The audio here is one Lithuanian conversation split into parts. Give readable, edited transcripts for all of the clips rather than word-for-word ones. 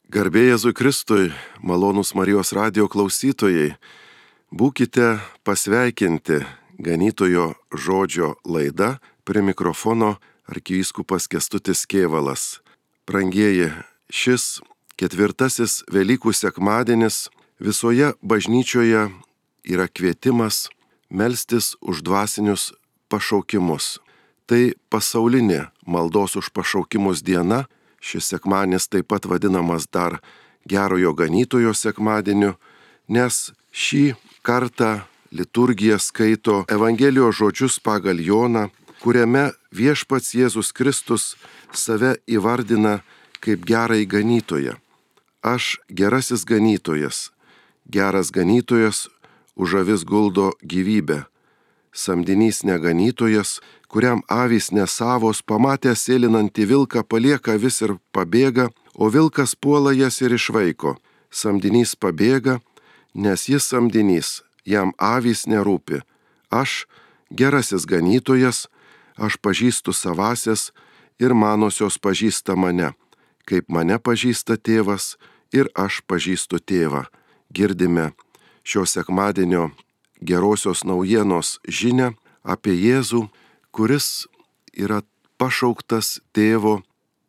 Garbė Jėzui Kristui, malonūs Marijos radijo klausytojai, būkite pasveikinti ganytojo žodžio laida, prie mikrofono arkivyskupas Kęstutis Kėvalas. Brangieji, šis ketvirtasis Velykų sekmadienis visoje bažnyčioje yra kvietimas melstis už dvasinius pašaukimus. Tai pasaulinė maldos už pašaukimus diena. Šis sekmadienis taip pat vadinamas dar gerojo ganytojo sekmadieniu, nes šį kartą liturgija skaito Evangelijos žodžius pagal Joną, kuriame viešpats Jėzus Kristus save įvardina kaip gerąjį ganytoją. Aš gerasis ganytojas, geras ganytojas už avis guldo gyvybę. Samdinys neganytojas, kuriam avys nesavos, pamatęs sėlinantį vilką, palieka avis ir pabėga, o vilkas puola jas ir išvaiko. Samdinys pabėga, nes jis samdinys, jam avys nerūpi. Aš, gerasis ganytojas, aš pažįstu savasias ir manosios pažįsta mane, kaip mane pažįsta tėvas ir aš pažįstu tėvą. Girdime šio sekmadienio gerosios naujienos žinią apie Jėzų, kuris yra pašauktas tėvo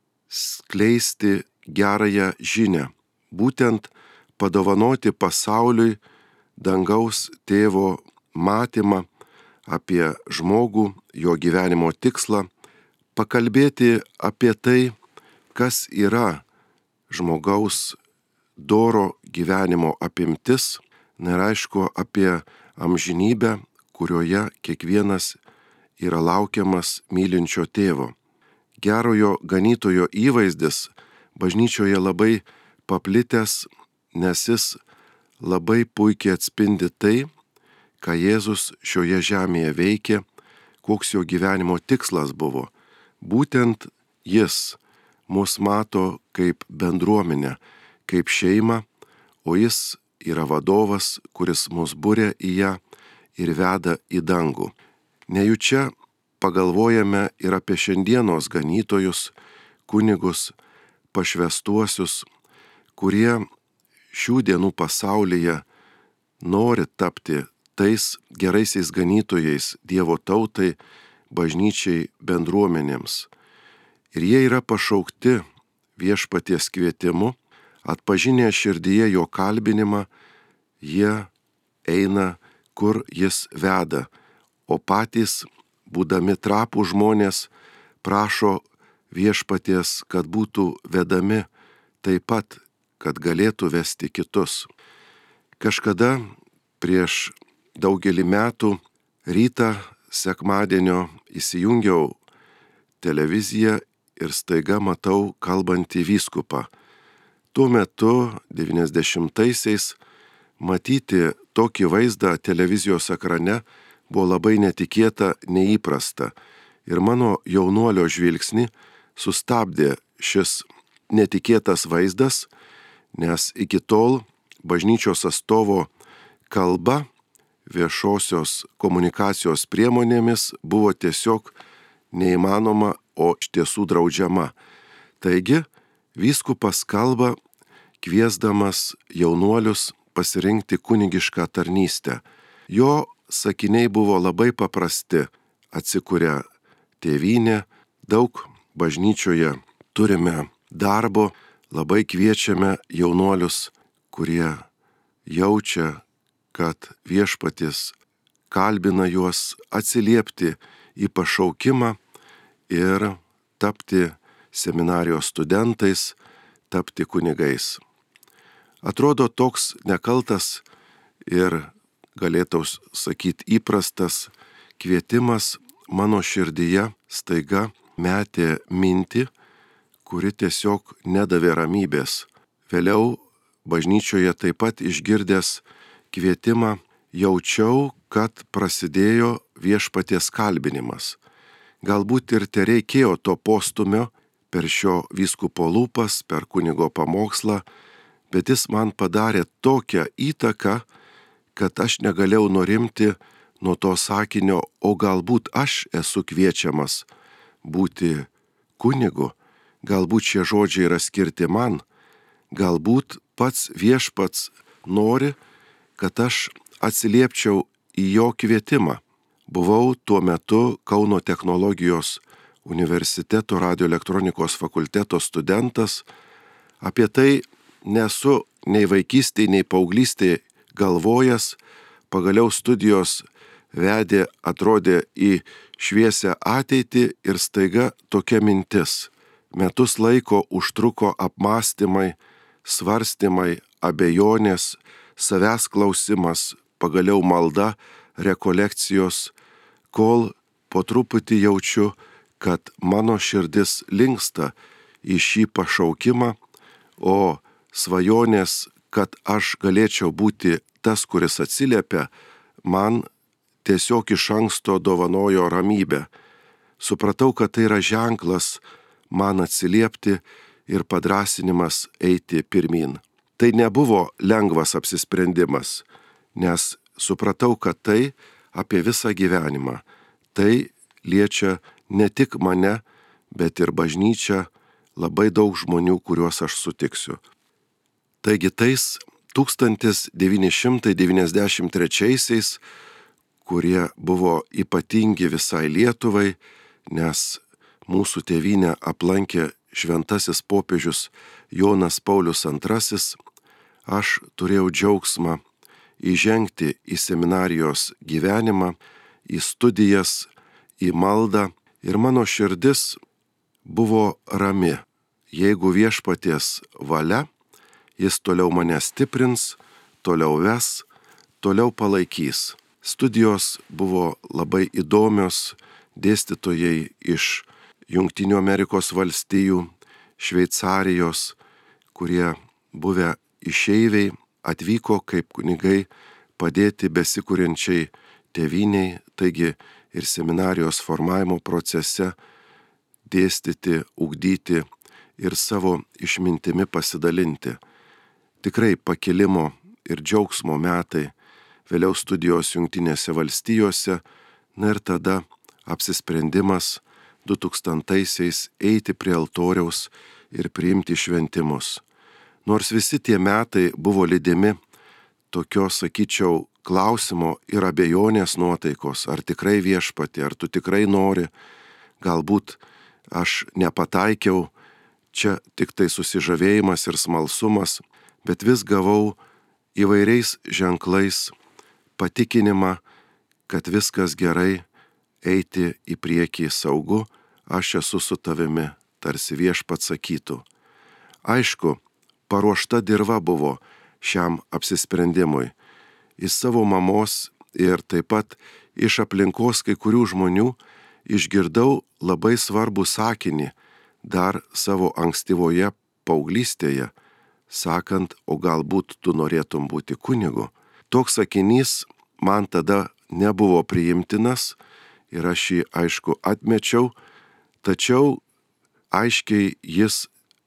skleisti gerąją žinią, būtent padovanoti pasauliui dangaus tėvo matymą apie žmogų, jo gyvenimo tikslą, pakalbėti apie tai, kas yra žmogaus doro gyvenimo apimtis, ir aišku apie amžinybę, kurioje kiekvienas yra laukiamas mylinčio tėvo. Gerojo ganytojo įvaizdis bažnyčioje labai paplitęs, nes jis labai puikiai atspindi tai, ką Jėzus šioje žemėje veikė, koks jo gyvenimo tikslas buvo. Būtent jis mus mato kaip bendruomenę, kaip šeimą, o jis yra vadovas, kuris mus buria į ją ir veda į dangų. Nejučia pagalvojame ir apie šiandienos ganytojus, kunigus, pašvęstuosius, kurie šių dienų pasaulyje nori tapti tais geraisiais ganytojais Dievo tautai, bažnyčiai, bendruomenėms. Ir jie yra pašaukti viešpaties kvietimu, atpažinę širdyje jo kalbinimą, jie eina, kur jis veda, o patys, būdami trapų žmonės, prašo viešpaties, kad būtų vedami taip pat, kad galėtų vesti kitus. Kažkada prieš daugelį metų rytą sekmadienio įsijungiau televiziją ir staiga matau kalbantį vyskupą. Tuo metu 90-aisiais matyti tokį vaizdą televizijos ekrane buvo labai netikėta, neįprasta. Ir mano jaunuolio žvilgsnį sustabdė šis netikėtas vaizdas, nes iki tol bažnyčios atstovo kalba viešosios komunikacijos priemonėmis buvo tiesiog neįmanoma, o iš tiesų draudžiama. Taigi, vyskupas kalba, kviesdamas jaunuolius pasirinkti kunigišką tarnystę. Jo sakiniai buvo labai paprasti. Atsikuria tėvynė, daug bažnyčioje turime darbo, labai kviečiame jaunuolius, kurie jaučia, kad viešpatis kalbina juos atsiliepti į pašaukimą ir tapti seminarijos studentais, tapti kunigais. Atrodo toks nekaltas ir galėtų sakyti įprastas kvietimas mano širdyje staiga metė mintį, kuri tiesiog nedavė ramybės. Vėliau bažnyčioje taip pat išgirdęs kvietimą jaučiau, kad prasidėjo viešpaties kalbinimas. Galbūt ir tereikėjo to postumio per šio vyskupo lūpas, per kunigo pamokslą, bet jis man padarė tokią įtaką, kad aš negalėjau nurimti nuo to sakinio, o galbūt aš esu kviečiamas būti kunigu, galbūt šie žodžiai yra skirti man, galbūt pats viešpats nori, kad aš atsiliepčiau į jo kvietimą. Buvau tuo metu Kauno technologijos universiteto radioelektronikos fakulteto studentas. Apie tai nesu nei vaikystėje, nei paauglystėje galvojęs. Pagaliau studijos atrodė į šviesią ateitį ir staiga tokia mintis. Metus laiko užtruko apmąstymai, svarstymai, abejonės, savęs klausimas, pagaliau malda, rekolekcijos, kol po truputį jaučiu, kad mano širdis linksta į šį pašaukimą, o svajonės, kad aš galėčiau būti tas, kuris atsiliepia, man tiesiog iš anksto dovanojo ramybę. Supratau, kad tai yra ženklas man atsiliepti ir padrąsinimas eiti pirmyn. Tai nebuvo lengvas apsisprendimas, nes supratau, kad tai apie visą gyvenimą. Tai liečia ne tik mane, bet ir bažnyčią, labai daug žmonių, kuriuos aš sutiksiu. Taigi tais 1993-aisiais, kurie buvo ypatingi visai Lietuvai, nes mūsų tėvynę aplankė šventasis popiežius Jonas Paulius II, aš turėjau džiaugsmą įžengti į seminarijos gyvenimą, į studijas, į maldą ir mano širdis buvo rami. Jeigu viešpaties valia, jis toliau mane stiprins, toliau ves, toliau palaikys. Studijos buvo labai įdomios, dėstytojai iš Jungtinių Amerikos valstijų, Šveicarijos, kurie buvę išeiviai, atvyko kaip kunigai padėti besikuriančiai tėvyniai, taigi ir seminarijos formavimo procese dėstyti, ugdyti ir savo išmintimi pasidalinti. Tikrai pakilimo ir džiaugsmo metai, vėliau studijos Jungtinėse valstijose, na ir tada apsisprendimas 2000-aisiais eiti prie altoriaus ir priimti šventimus. Nors visi tie metai buvo lydimi tokio, sakyčiau, klausimo ir abejonės nuotaikos, ar tikrai viešpatie, ar tu tikrai nori, galbūt aš nepataikiau, čia tik tai susižavėjimas ir smalsumas, bet vis gavau įvairiais ženklais patikinimą, kad viskas gerai, eiti į priekį saugu, aš esu su tavimi, tarsi viešpats sakytų. Aišku, paruošta dirva buvo šiam apsisprendimui. Iš savo mamos ir taip pat iš aplinkos kai kurių žmonių išgirdau labai svarbų sakinį dar savo ankstyvoje paauglystėje, sakant, o galbūt tu norėtum būti kunigu. Toks sakinys man tada nebuvo priimtinas ir aš jį, aišku, atmečiau, tačiau aiškiai jis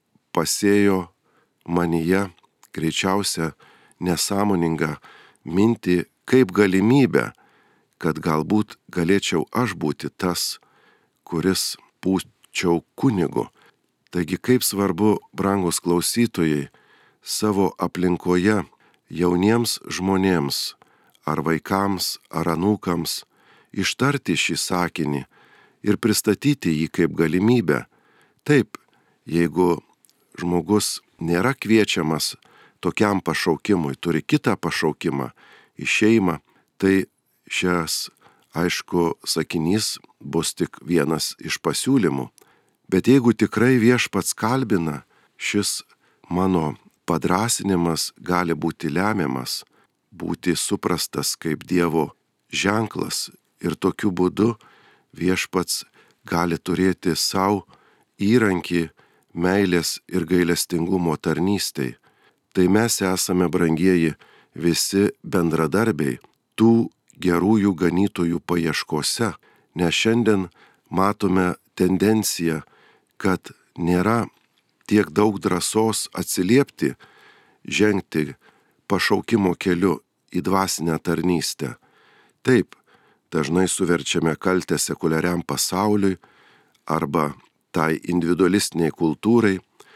pasėjo manyje greičiausia nesąmoningą mintį kaip galimybę, kad galbūt galėčiau aš būti tas, kuris būčiau kunigu. Taigi kaip svarbu, brangus klausytojai, savo aplinkoje jauniems žmonėms, ar vaikams, ar anūkams, ištarti šį sakinį ir pristatyti jį kaip galimybę. Taip, jeigu žmogus nėra kviečiamas tokiam pašaukimui, turi kitą pašaukimą į šeimą, tai šias, aišku, sakinys bus tik vienas iš pasiūlymų. Bet jeigu tikrai viešpats kalbina, šis mano padrąsinimas gali būti lemiamas, būti suprastas kaip Dievo ženklas ir tokiu būdu viešpats gali turėti savo įrankį meilės ir gailestingumo tarnystei. Tai mes esame, brangieji, visi bendradarbiai tų gerųjų ganytojų paieškose, nes šiandien matome tendenciją, kad nėra tiek daug drąsos atsiliepti, žengti pašaukimo keliu į dvasinę tarnystę. Taip, dažnai suverčiame kaltę sekuliariam pasauliui arba tai individualistiniai kultūrai,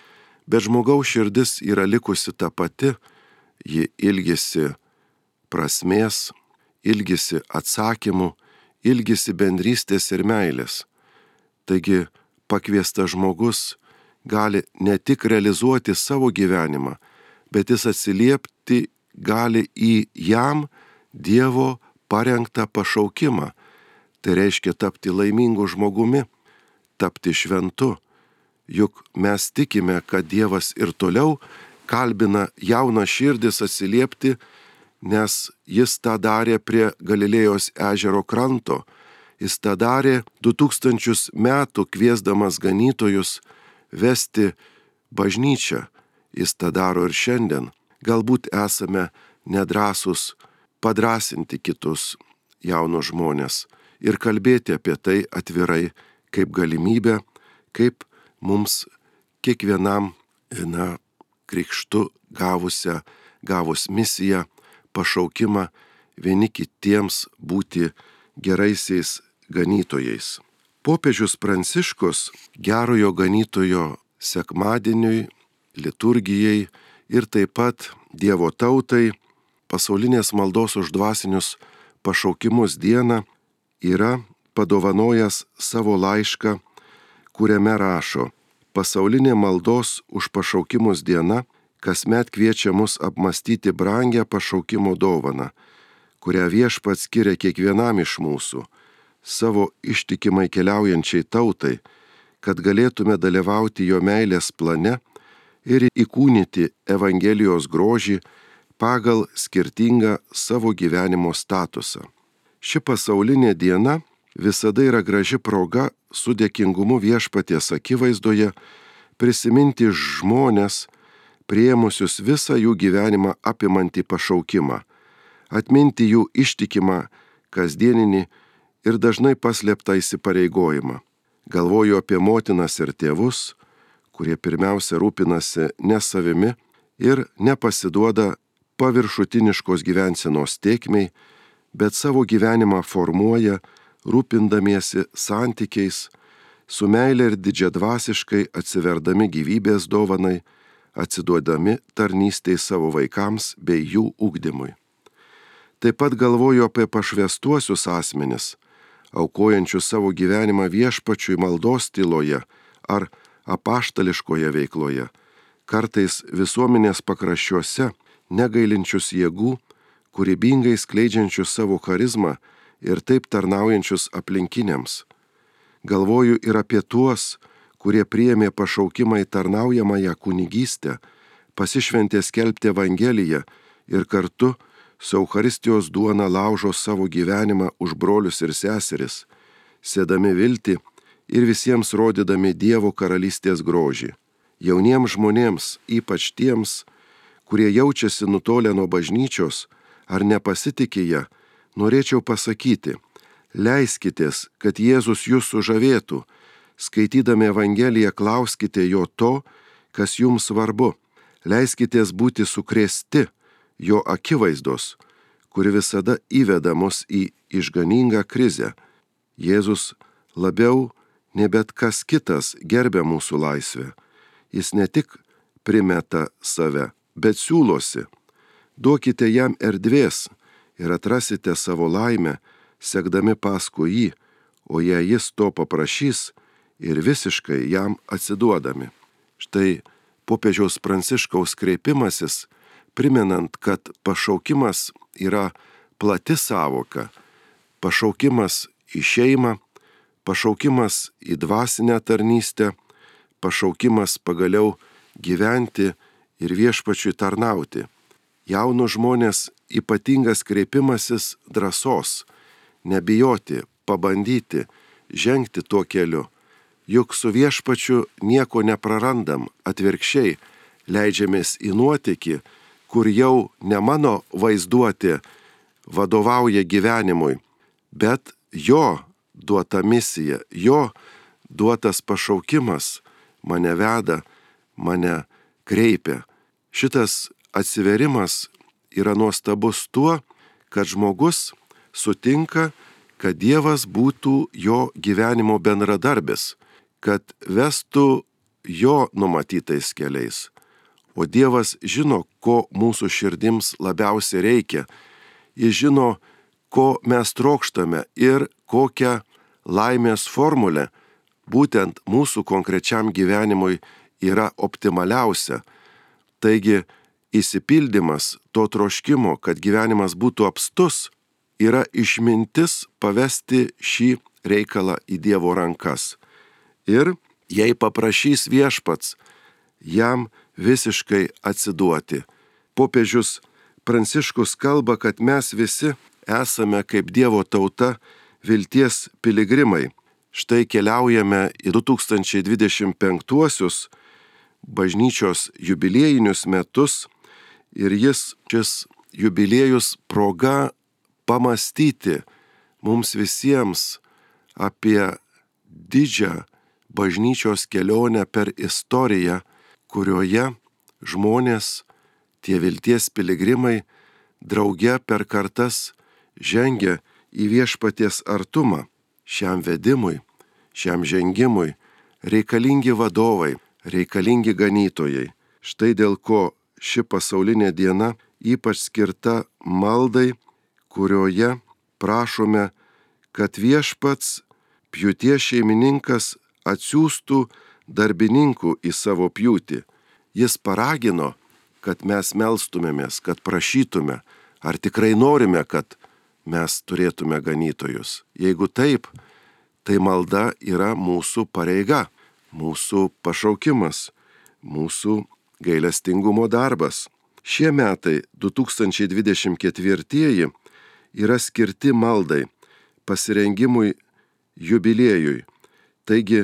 Bet žmogaus širdis yra likusi ta pati, ji ilgisi prasmės, ilgisi atsakymų, ilgisi bendrystės ir meilės. Taigi pakviestas žmogus gali ne tik realizuoti savo gyvenimą, bet jis atsiliepti gali į jam Dievo parengtą pašaukimą. Tai reiškia tapti laimingu žmogumi, tapti šventu. Juk mes tikime, kad Dievas ir toliau kalbina jauną širdis atsiliepti, nes jis tą darė prie Galilėjos ežero kranto. Jis tą darė 2000 metų kviesdamas ganytojus vesti bažnyčią. Jis tą daro ir šiandien. Galbūt esame nedrąsūs padrąsinti kitus jaunus žmonės ir kalbėti apie tai atvirai kaip galimybę, kaip mums kiekvienam krikštu gavus misiją, pašaukimą vieni kitiems būti geraisiais ganytojais. Popiežius Pranciškus gerojo ganytojo sekmadieniui, liturgijai ir taip pat Dievo tautai pasaulinės maldos už dvasinius pašaukimus dieną yra padovanojęs savo laišką, kuriame rašo: pasaulinė maldos už pašaukimus diena kasmet kviečia mus apmastyti brangią pašaukimo dovaną, kurią Viešpats skiria kiekvienam iš mūsų, savo ištikimai keliaujančiai tautai, kad galėtume dalyvauti jo meilės plane ir įkūnyti Evangelijos grožį pagal skirtingą savo gyvenimo statusą. Ši pasaulinė diena visada yra graži proga su dėkingumu Viešpaties akivaizdoje prisiminti žmones, priėmusius visą jų gyvenimą apimantį pašaukimą, atminti jų ištikimą kasdieninį ir dažnai paslėptą įsipareigojimą. Galvoju apie motinas ir tėvus, kurie pirmiausia rūpinasi ne savimi ir nepasiduoda paviršutiniškos gyvensenos tėkmei, bet savo gyvenimą formuoja, rūpindamiesi santykiais, su meilė ir didžiadvasiškai atsiverdami gyvybės dovanai, atsiduodami tarnystei savo vaikams bei jų ugdymui. Taip pat galvoju apie pašvęstuosius asmenis, aukojančius savo gyvenimą Viešpačiui maldos tyloje ar apaštališkoje veikloje, kartais visuomenės pakraščiuose, negailinčius jėgų, kūrybingai skleidžiančius savo charizmą ir taip tarnaujančius aplinkiniams. Galvoju ir apie tuos, kurie priėmė pašaukimą į tarnaujamąją kunigystę, pasišventė skelbti Evangeliją ir kartu su Eucharistijos duona laužo savo gyvenimą už brolius ir seseris, sėdami viltį ir visiems rodydami Dievo karalystės grožį. Jauniems žmonėms, ypač tiems, kurie jaučiasi nutolę nuo bažnyčios ar nepasitikė ją, norėčiau pasakyti: leiskitės, kad Jėzus jūs sužavėtų, skaitydami Evangeliją klauskite jo to, kas jums svarbu, leiskitės būti sukrėsti jo akivaizdos, kuri visada įveda mus į išganingą krizę. Jėzus labiau nei bet kas kitas gerbia mūsų laisvę. Jis ne tik primeta save, bet siūlosi. Duokite jam erdvės ir atrasite savo laimę, sekdami paskui jį, o jei jis to paprašys, ir visiškai jam atsiduodami. Štai popiežiaus Pranciškaus kreipimasis, primenant, kad pašaukimas yra plati sąvoka, pašaukimas į šeimą, pašaukimas į dvasinę tarnystę, pašaukimas pagaliau gyventi ir Viešpačiui tarnauti. Jaunus žmonės ypatingas kreipimasis drąsos, nebijoti, pabandyti, žengti tuo keliu. Juk su Viešpačiu nieko neprarandam, atvirkščiai leidžiamės į nuotykį, kur jau ne mano vaizduotė vadovauja gyvenimui, bet jo duota misija, jo duotas pašaukimas mane veda, mane kreipia. Šitas atsiverimas yra nuostabus tuo, kad žmogus sutinka, kad Dievas būtų jo gyvenimo bendradarbis, kad vestų jo numatytais keliais. O Dievas žino, ko mūsų širdims labiausiai reikia. Jis žino, ko mes trokštame ir kokią laimės formulę būtent mūsų konkrečiam gyvenimui yra optimaliausia. Taigi, išsipildymas to troškimo, kad gyvenimas būtų apstus, yra išmintis pavesti šį reikalą į Dievo rankas. Ir jei paprašys viešpats, jam visiškai atsiduoti. Popiežius Pranciškus kalba, kad mes visi esame kaip Dievo tauta vilties piligrimai. Štai keliaujame į 2025 bažnyčios jubiliejinius metus ir šis jubiliejus proga pamastyti mums visiems apie didžią bažnyčios kelionę per istoriją, kurioje žmonės, tie vilties piligrimai, drauge per kartas žengia į viešpaties artumą. Šiam vedimui, šiam žengimui reikalingi vadovai, reikalingi ganytojai. Štai dėl ko ši pasaulinė diena ypač skirta maldai, kurioje prašome, kad viešpats, pjūties šeimininkas, atsiųstų darbininkų į savo pjūtį. Jis paragino, kad mes melstumėmės, kad prašytume, ar tikrai norime, kad mes turėtume ganytojus. Jeigu taip, tai malda yra mūsų pareiga, mūsų pašaukimas, mūsų gailestingumo darbas. Šie metai 2024 yra skirti maldai, pasirengimui jubiliejui. Taigi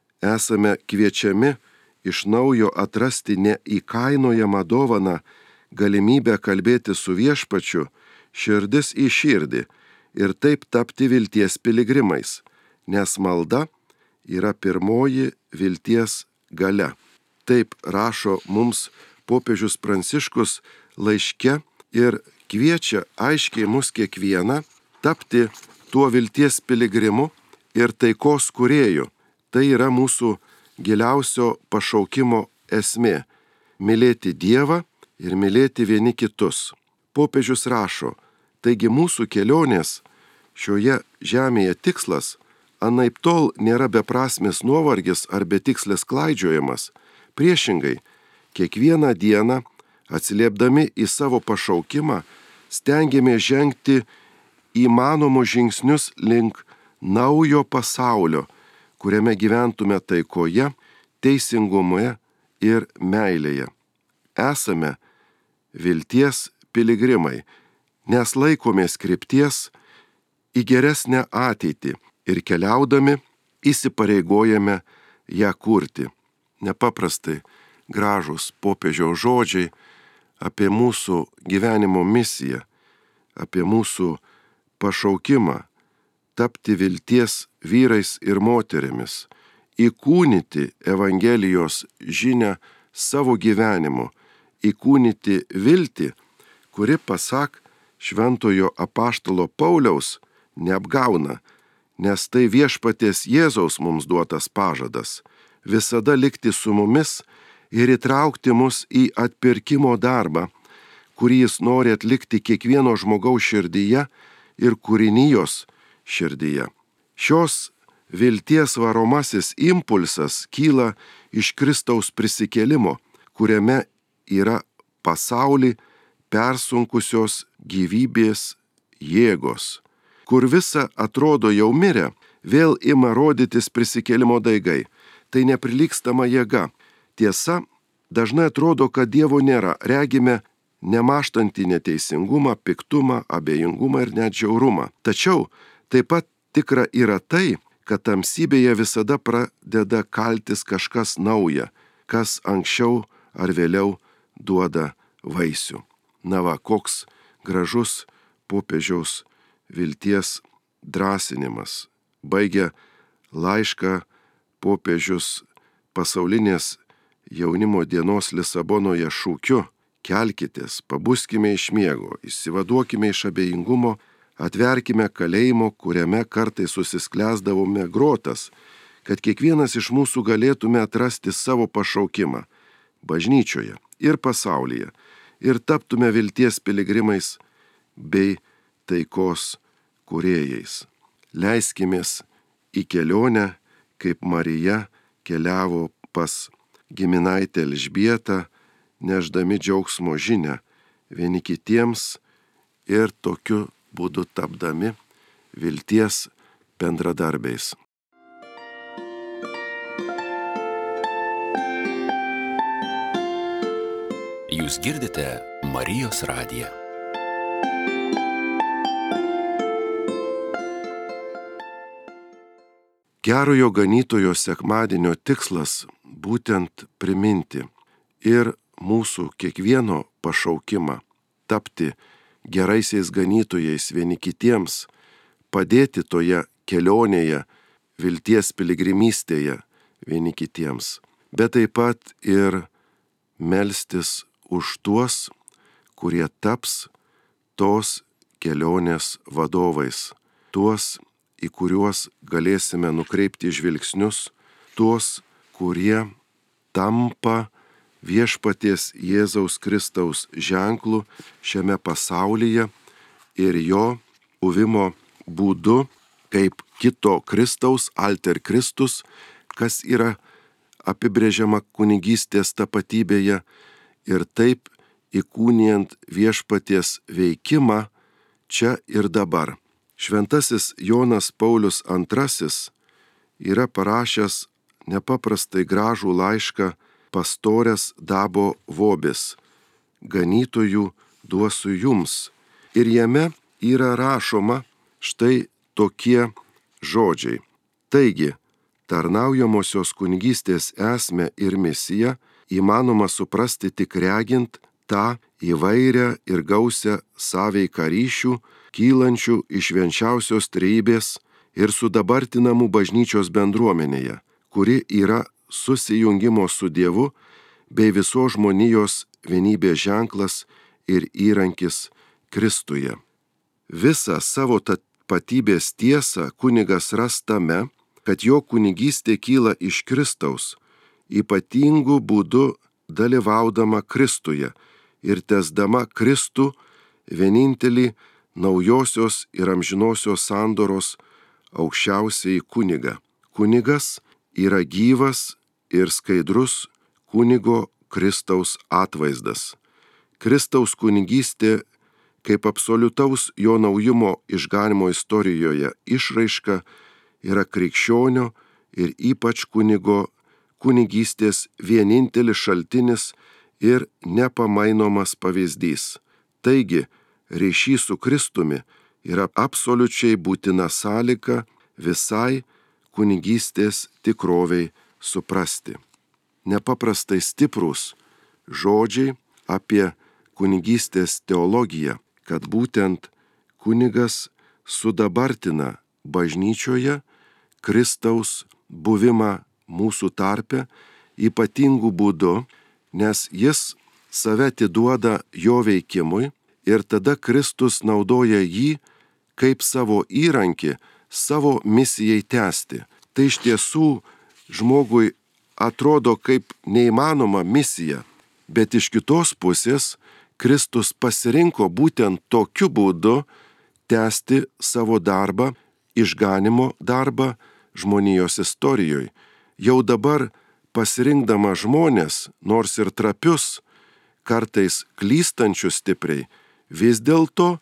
esame kviečiami iš naujo atrasti neįkainojamą dovaną, galimybę kalbėti su viešpačiu, širdis į širdį ir taip tapti vilties piligrimais, nes malda yra pirmoji vilties galia. Taip rašo mums popiežius Pranciškus laiške ir kviečia aiškiai mus kiekvieną tapti tuo vilties piligrimu ir taikos kūrėju. Tai yra mūsų giliausio pašaukimo esmė – mylėti Dievą ir mylėti vieni kitus. Popiežius rašo, taigi mūsų kelionės šioje žemėje tikslas anaiptol nėra beprasmis nuovargis ar betikslis klaidžiojimas. Priešingai, kiekvieną dieną, atsiliepdami į savo pašaukimą, stengiamės žengti įmanomus žingsnius link naujo pasaulio, kuriame gyventume taikoje, teisingume ir meilėje. Esame vilties piligrimai, nes laikomės krypties į geresnę ateitį ir keliaudami įsipareigojame ją kurti. Nepaprastai gražūs popiežiaus žodžiai apie mūsų gyvenimo misiją, apie mūsų pašaukimą tapti vilties vyrais ir moterimis, įkūnyti Evangelijos žinią savo gyvenimu, įkūnyti viltį, kuri, pasak šventojo apaštalo Pauliaus, neapgauna, nes tai viešpaties Jėzaus mums duotas pažadas visada likti su mumis ir įtraukti mus į atpirkimo darbą, kurį jis nori atlikti kiekvieno žmogaus širdyje ir kūrinijos širdyje. Šios vilties varomasis impulsas kyla iš Kristaus prisikėlimo, kuriame yra pasaulį persunkusios gyvybės jėgos. Kur visa atrodo jau mirę, vėl ima rodytis prisikėlimo daigai. Tai neprilygstama jėga. Tiesa, dažnai atrodo, kad Dievo nėra. Regime nemaštantį neteisingumą, piktumą, abejingumą ir net žiaurumą. Tačiau taip pat tikra yra tai, kad tamsybėje visada pradeda kaltis kažkas nauja, kas anksčiau ar vėliau duoda vaisių. Na va, koks gražus popiežiaus vilties drąsinimas. Baigia laišką popiežius pasaulinės jaunimo dienos Lisabonoje šūkiu: kelkitės, pabuskime iš miego, išsivaduokime iš abejingumo, atverkime kalėjimo, kuriame kartais susisklęsdavome grotas, kad kiekvienas iš mūsų galėtume atrasti savo pašaukimą bažnyčioje ir pasaulyje ir taptume vilties piligrimais bei taikos kūrėjais. Leiskimės į kelionę, kaip Marija keliavo pas giminaitę Elžbietą, nešdami džiaugsmo žinią vieni kitiems ir tokiu būdu tapdami vilties bendradarbiais. Jūs girdite Marijos radiją. Gerojo ganytojo sekmadienio tikslas būtent priminti ir mūsų kiekvieno pašaukimą tapti geraisiais ganytojais vieni kitiems, padėti toje kelionėje, vilties piligrimystėje vieni kitiems, bet taip pat ir melstis už tuos, kurie taps tos kelionės vadovais, tuos, į kuriuos galėsime nukreipti žvilgsnius, tuos, kurie tampa viešpaties Jėzaus Kristaus ženklu šiame pasaulyje ir jo buvimo būdu kaip kito Kristaus, alter Kristus, kas yra apibrėžiama kunigystės tapatybėje ir taip įkūnijant viešpaties veikimą čia ir dabar. Šventasis Jonas Paulius II yra parašęs nepaprastai gražų laišką pastorės Dabo Vobės, ganytojų duosiu jums. Ir jame yra rašoma štai tokie žodžiai. Taigi, tarnaujamosios kunigystės esmę ir misiją įmanoma suprasti tik regint tą įvairią ir gausią sąveiką ryšių, kylančių iš švenčiausios trejybės ir sudabartinamų bažnyčios bendruomenėje, kuri yra susijungimo su Dievu bei visos žmonijos vienybės ženklas ir įrankis Kristuje. Visą savo tapatybės tiesą kunigas ras tame, kad jo kunigystė kyla iš Kristaus, ypatingu būdu dalyvaudama Kristuje ir tęsdama Kristų vienintelį naujosios ir amžinosios sandoros aukščiausiai kunigą. Kunigas yra gyvas ir skaidrus kunigo Kristaus atvaizdas. Kristaus kunigystė kaip absoliutaus jo naujumo išganymo istorijoje išraiška yra krikščionio ir ypač kunigo kunigystės vienintelis šaltinis ir nepamainomas pavyzdys. Taigi, ryšys su Kristumi yra absoliučiai būtina sąlyga visai kunigystės tikroviai suprasti. Nepaprastai stiprūs žodžiai apie kunigystės teologiją, kad būtent kunigas sudabartina bažnyčioje Kristaus buvimą mūsų tarpe ypatingų būdų, nes jis save atiduoda jo veikimui ir tada Kristus naudoja jį kaip savo įrankį savo misijai tęsti. Tai iš tiesų žmogui atrodo kaip neįmanoma misija, bet iš kitos pusės Kristus pasirinko būtent tokiu būdu tęsti savo darbą, išganymo darbą žmonijos istorijoje. Jau dabar pasirinkdama žmonės, nors ir trapius, kartais klystančius stipriai, vis dėlto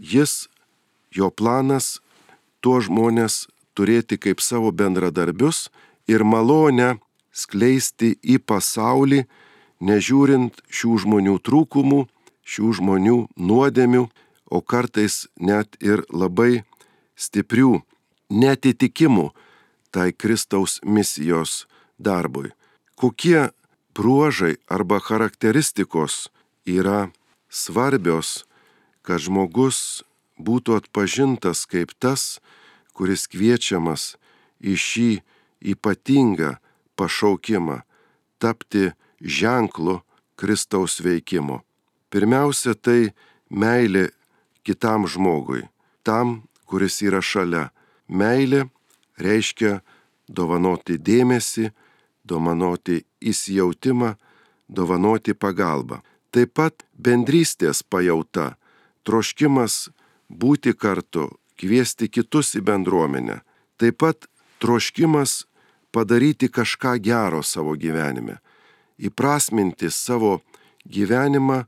jo planas tuos žmonės turėti kaip savo bendradarbius ir malonę skleisti į pasaulį, nežiūrint šių žmonių trūkumų, šių žmonių nuodėmių, o kartais net ir labai stiprių neatitikimų tai Kristaus misijos darbui. Kokie bruožai arba charakteristikos yra svarbios, kad žmogus būtų atpažintas kaip tas, kuris kviečiamas į šį ypatingą pašaukimą tapti ženklu Kristaus veikimo. Pirmiausia, tai meilė kitam žmogui, tam, kuris yra šalia. Meilė reiškia dovanoti dėmesį, dovanoti įsijautimą, dovanoti pagalbą. Taip pat bendrystės pajauta, troškimas būti kartu, kviesti kitus į bendruomenę. Taip pat troškimas padaryti kažką gero savo gyvenime, įprasminti savo gyvenimą,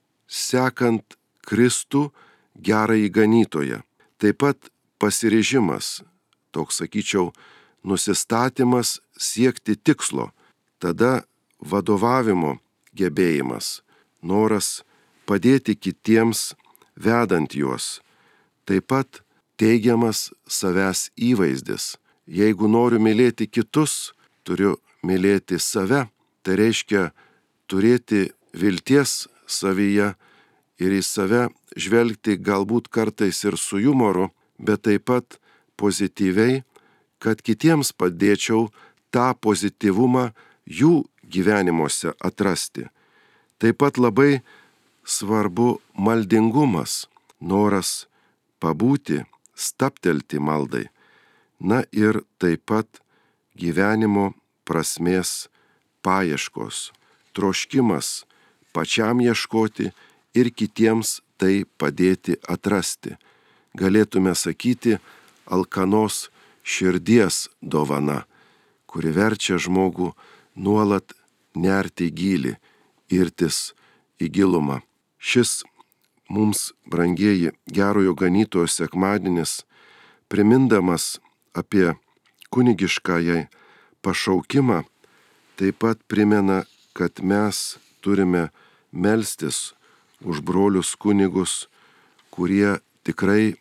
sekant Kristų gerąjį ganytoją. Taip pat pasiryžimas, toks sakyčiau, nusistatymas siekti tikslo, tada vadovavimo gebėjimas, noras padėti kitiems, vedant juos. Taip pat teigiamas savęs įvaizdis. Jeigu noriu mylėti kitus, turiu mylėti save, tai reiškia turėti vilties savyje ir į save žvelgti galbūt kartais ir su jumoru, bet taip pat pozityviai, kad kitiems padėčiau tą pozityvumą jų gyvenimuose atrasti. Taip pat labai svarbu maldingumas, noras pabūti, stabtelti maldai. Na ir taip pat gyvenimo prasmės paieškos, troškimas pačiam ieškoti ir kitiems tai padėti atrasti. Galėtume sakyti, alkanos širdies dovana, kuri verčia žmogų nuolat nerti į gylį, irtis į gilumą. Šis mums, brangieji, gerojo ganytojo sekmadienis, primindamas apie kunigiškąjį pašaukimą, taip pat primena, kad mes turime melstis už brolius kunigus, kurie tikrai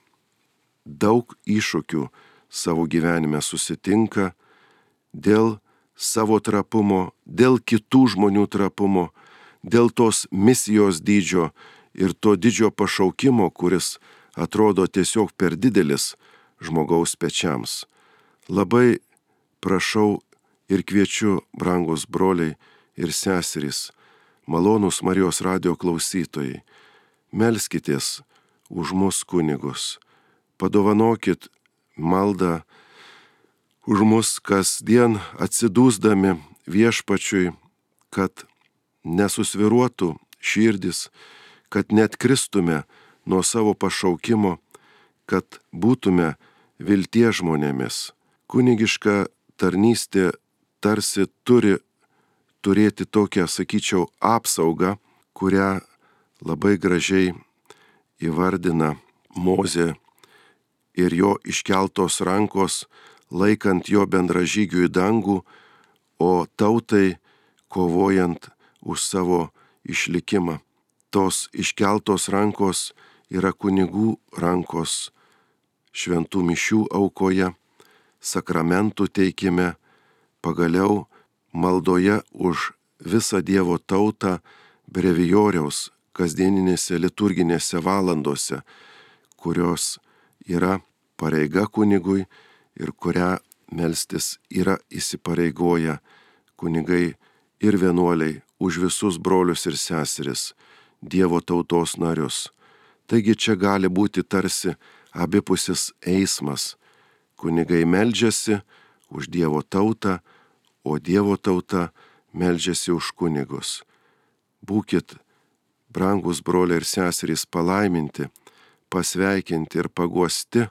daug iššūkių savo gyvenime susitinka dėl savo trapumo, dėl kitų žmonių trapumo, dėl tos misijos dydžio ir to didžio pašaukimo, kuris atrodo tiesiog per didelis žmogaus pečiams. Labai prašau ir kviečiu, brangus broliai ir seserys, malonūs Marijos radijo klausytojai, melskitės už mus kunigus, padovanokit maldą už mus kasdien atsidūsdami viešpačiui, kad nesusviruotų širdis, kad neatkristume nuo savo pašaukimo, kad būtume vilties žmonėmis. Kunigiška tarnystė tarsi turi turėti tokią, sakyčiau, apsaugą, kurią labai gražiai įvardina Mozė ir jo iškeltos rankos, laikant jo bendražygių į dangų, o tautai kovojant už savo išlikimą. Tos iškeltos rankos yra kunigų rankos šventų mišių aukoje, sakramentų teikime, pagaliau maldoje už visą Dievo tautą brevijoriaus kasdieninėse liturginėse valandose, kurios yra pareiga kunigui ir kurią melstis yra įsipareigoję kunigai ir vienuoliai už visus brolius ir seseris, Dievo tautos narius. Taigi čia gali būti tarsi abipusis eismas. Kunigai meldžiasi už Dievo tautą, o Dievo tauta meldžiasi už kunigus. Būkit, brangus broliai ir seserys, palaiminti, pasveikinti ir paguosti.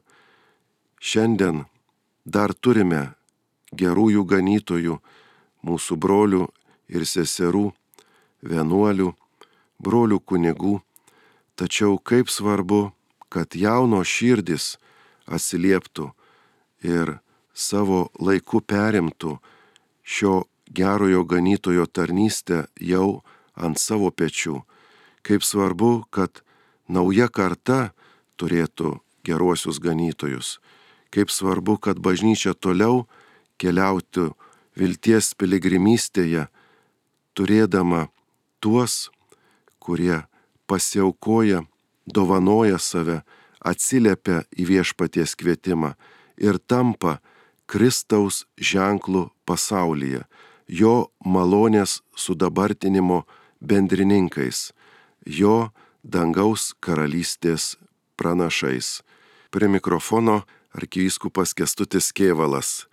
Šiandien dar turime gerųjų ganytojų, mūsų brolių ir seserų, vienuolių, brolių kunigų, tačiau kaip svarbu, kad jauno širdis atsilieptų ir savo laiku perimtų šio gerojo ganytojo tarnystę jau ant savo pečių. Kaip svarbu, kad nauja karta turėtų geruosius ganytojus. Kaip svarbu, kad bažnyčia toliau keliautų vilties piligrimystėje, turėdama tuos, kurie pasiaukoja, dovanoja save, atsiliepia į viešpaties kvietimą ir tampa Kristaus ženklų pasaulyje, jo malonės sudabartinimo bendrininkais, jo dangaus karalystės pranašais. Prie mikrofono arkivyskupas Kęstutis Kėvalas.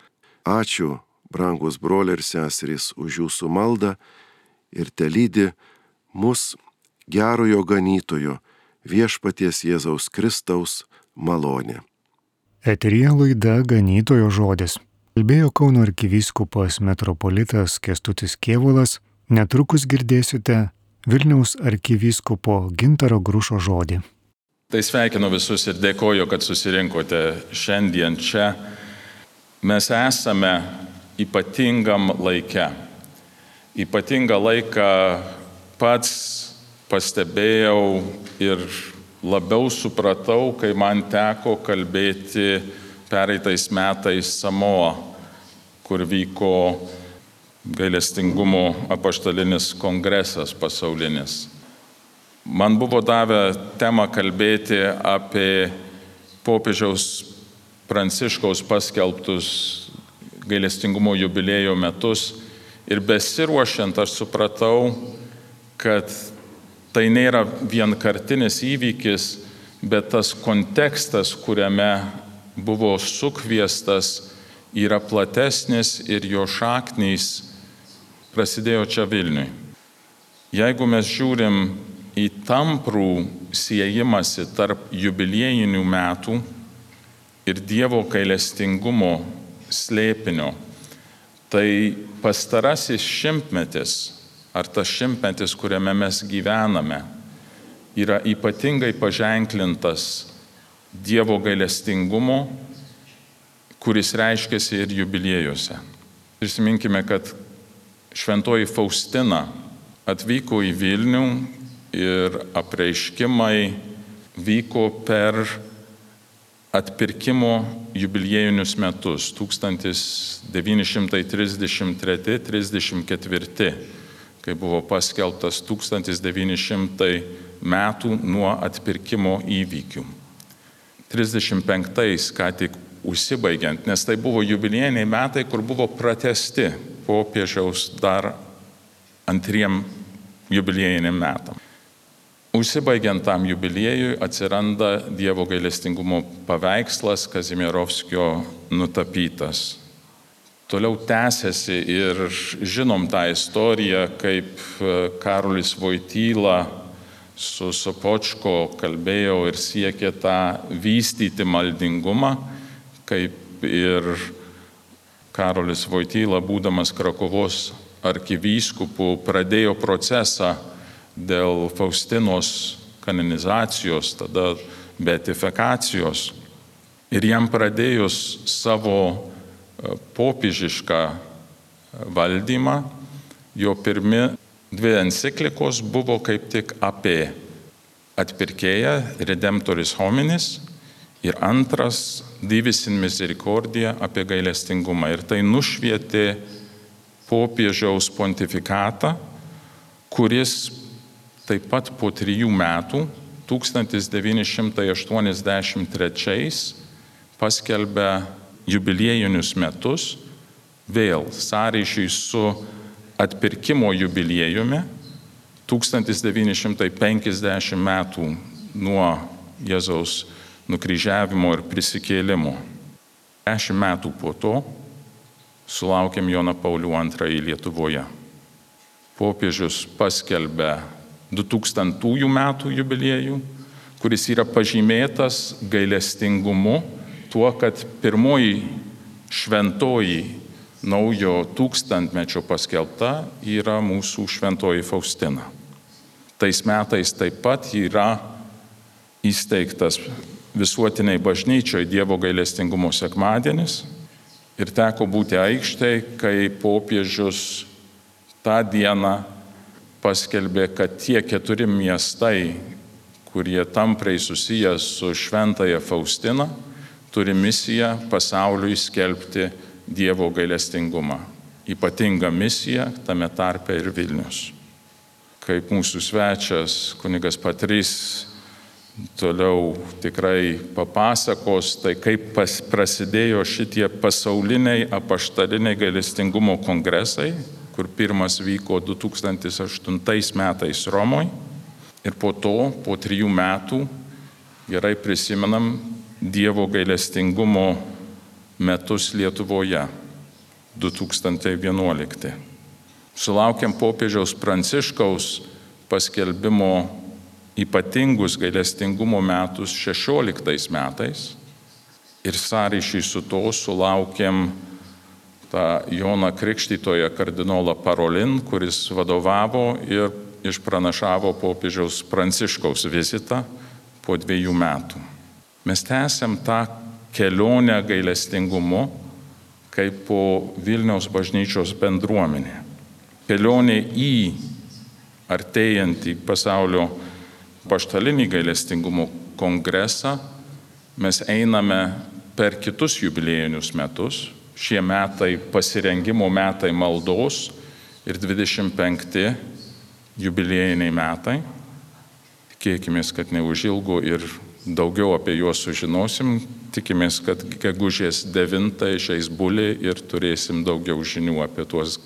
Ačiū, brangus broliai ir seserys, už jūsų maldą ir telydi mus gerojo ganytojo viešpaties Jėzaus Kristaus malonė. Eteryje laida Ganytojo žodis. Kalbėjo Kauno arkivyskupas metropolitas Kęstutis Kėvalas. Netrukus girdėsite Vilniaus arkivyskupo Gintaro Grušo žodį. Tai sveikinu visus ir dėkoju, kad susirinkote šiandien čia. Mes esame ypatingam laike. Ypatingą laiką pats pastebėjau ir labiau supratau, kai man teko kalbėti pereitais metais Samoa, kur vyko gailestingumo apaštalinis kongresas pasaulinis. Man buvo davę temą kalbėti apie popiežiaus Pranciškaus paskelbtus gailestingumo jubiliejų metus ir besiruošiant aš supratau, kad tai nėra vienkartinis įvykis, bet tas kontekstas, kuriame buvo sukviestas, yra platesnis ir jo šaknys prasidėjo čia Vilniui. Jeigu mes žiūrim į tamprų siejimąsi tarp jubiliejinių metų ir Dievo gailestingumo slėpinio, tai pastarasis šimtmetis, ar tas šimtmetis, kuriame mes gyvename, yra ypatingai paženklintas Dievo gailestingumo, kuris reiškiasi ir jubiliejuose. Prisiminkime, kad šventoji Faustina atvyko į Vilnių ir apreiškimai vyko per atpirkimo jubiliejinius metus 1933-34, kai buvo paskelbtas 1900 metų nuo atpirkimo įvykių. 35 ką tik užsibaigiant, nes tai buvo jubiliejiniai metai, kur buvo pratęsti popiežiaus dar antriem jubiliejiniam metam. Užsibaigiant tam jubiliejui atsiranda Dievo gailestingumo paveikslas Kazimierovskio nutapytas. Toliau tęsiasi ir žinom tą istoriją, kaip Karolis Voityla su Sopočko kalbėjo ir siekė tą vystyti maldingumą, kaip ir Karolis Voityla, būdamas Krakuvos arkivyskupu, pradėjo procesą dėl Faustinos kanonizacijos, tada beatifikacijos. Ir jam pradėjus savo popiežišką valdymą, jo pirmi 2 enciklikos buvo kaip tik apie atpirkėją, Redemptoris hominis, ir antras Divis in misericordia apie gailestingumą. Ir tai nušvietė popiežiaus pontifikatą, kuris taip pat po 3 metų, 1983, paskelbė jubiliejinius metus, vėl sąryšiui su atpirkimo jubiliejumi, 1950 metų nuo Jėzaus nukryžiavimo ir prisikėlimo. 10 metų po to sulaukėm Joną Paulių II Lietuvoje. Popiežius paskelbė 2000 metų jubiliejų, kuris yra pažymėtas gailestingumu, tuo, kad pirmoji šventoji naujo tūkstantmečio paskelbta yra mūsų šventoji Faustina. Tais metais taip pat yra įsteigtas visuotiniai bažnyčioje Dievo gailestingumo sekmadienis ir teko būti aikštėje, kai popiežius tą dieną paskelbė, kad tie 4 miestai, kurie tamprai susiję su šventąja Faustina, turi misiją pasauliui skelbti Dievo gailestingumą. Ypatinga misija, tame tarpe ir Vilnius. Kaip mūsų svečias, kunigas Patrys, toliau tikrai papasakos, tai kaip prasidėjo šitie pasauliniai apaštaliniai gailestingumo kongresai, kur pirmas vyko 2008 metais Romoje. Ir po to, po 3 metų, gerai prisimenam Dievo gailestingumo metus Lietuvoje. 2011. Sulaukėm popiežiaus Pranciškaus paskelbimo ypatingus gailestingumo metus 16 metais ir sąryšį su to sulaukėm tą Joną Krikštytoją kardinolą Parolin, kuris vadovavo ir išpranašavo popiežiaus Pranciškaus vizitą po 2 metų. Mes tęsiam tą kelionę gailestingumu kaip po Vilniaus bažnyčios bendruomenė. Kelionė į artėjantį pasaulio apaštalinį gailestingumo kongresą mes einame per kitus jubiliejinius metus. Šie metai pasirengimo metai maldos ir 25 jubiliejiniai metai. Tikėkimės, kad neužilgo ir daugiau apie juos sužinosim. Tikimės, kad gegužės 9 išeis bulė ir turėsim daugiau žinių apie tuos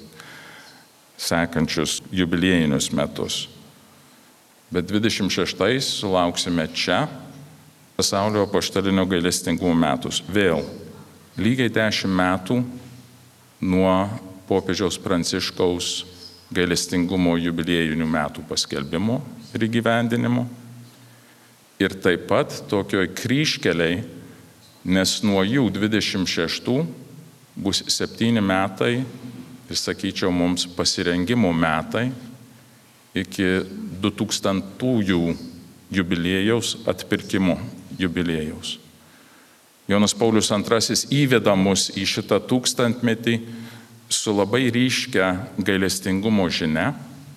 sekančius jubiliejinius metus. Bet 26 sulauksime čia pasaulio apaštalinio gailestingumo metus. Vėl lygiai 10 metų nuo popiežiaus Pranciškaus gailestingumo jubiliejinių metų paskelbimo ir įgyvendinimo. Ir taip pat tokioj kryžkeliai, nes nuo jų 26 bus 7 metai ir sakyčiau mums pasirengimo metai iki 2000-ųjų jubiliejaus atpirkimo jubiliejaus. Jonas Paulius II įveda mus į šitą tūkstantmetį su labai ryškia gailestingumo žinia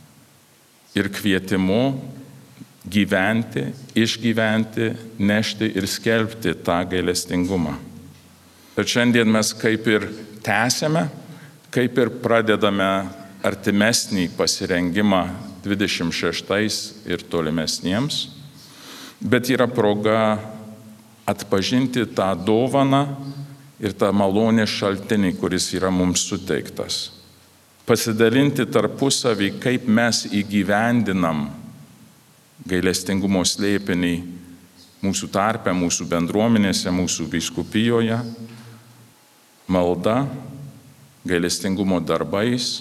ir kvietimu gyventi, išgyventi, nešti ir skelbti tą gailestingumą. Ir šiandien mes kaip ir tęsiame, kaip ir pradedame artimesnį pasirengimą 26 ir tolimesniems, bet yra proga atpažinti tą dovaną ir tą malonės šaltinį, kuris yra mums suteiktas. Pasidalinti tarpusavį, kaip mes įgyvendinam gailestingumo slėpinį mūsų tarpe, mūsų bendruomenėse, mūsų vyskupijoje, malda, gailestingumo darbais,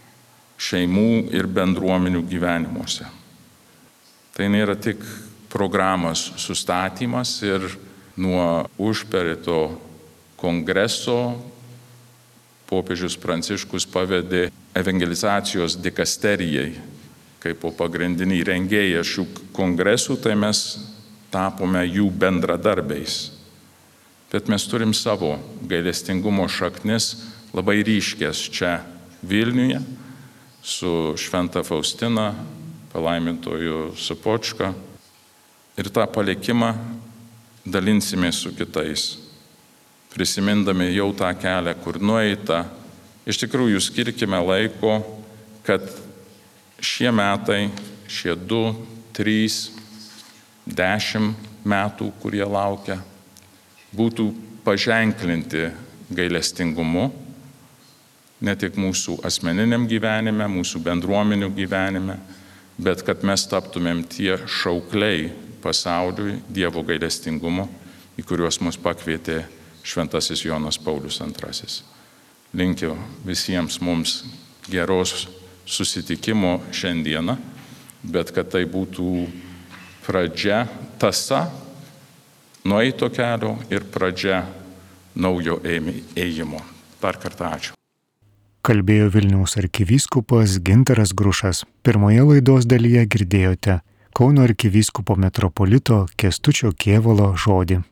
šeimų ir bendruomenių gyvenimuose. Tai nėra tik programos sustatymas ir nuo užpereito kongreso popiežius Pranciškus pavedė evangelizacijos dikasterijai kaip po pagrindinį rengėją šių kongresų, tai mes tapome jų bendradarbiais. Bet mes turim savo gailestingumo šaknis labai ryškės čia Vilniuje su Šventa Faustina, palaimintoju Sopočka. Ir tą palikimą dalinsime su kitais, prisimindami jau tą kelią, kur nueita. Iš tikrųjų, skirkime laiko, kad šie metai, šie 2, 3, 10 metų, kurie laukia, būtų paženklinti gailestingumu, ne tik mūsų asmeniniam gyvenime, mūsų bendruomenių gyvenime, bet kad mes taptumėm tie šaukliai pasauliui Dievo gailestingumo, į kuriuos mus pakvietė Šventasis Jonas Paulius II. Linkiu visiems mums geros susitikimo šiandieną, bet kad tai būtų pradžia, tąsa nueito kelio ir pradžia naujo ėjimo. Dar kartą ačiū. Kalbėjo Vilniaus arkivyskupas Gintaras Grušas. Pirmoje laidos dalyje girdėjote Kauno arkivyskupo metropolito Kęstučio Kėvalo žodį.